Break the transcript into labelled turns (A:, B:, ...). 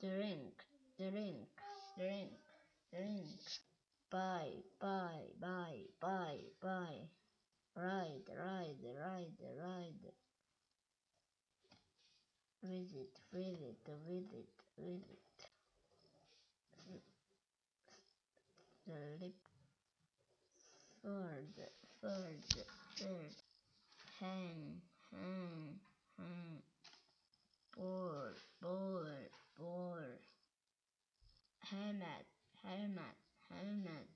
A: drink, drink, drink, drink, buy, buy, buy, buy, buy, ride, ride, ride, ride, visit, visit, visit, visit, slip, third, third, third, hang, hang, hang, ball, ball, ball, helmet, helmet, helmet,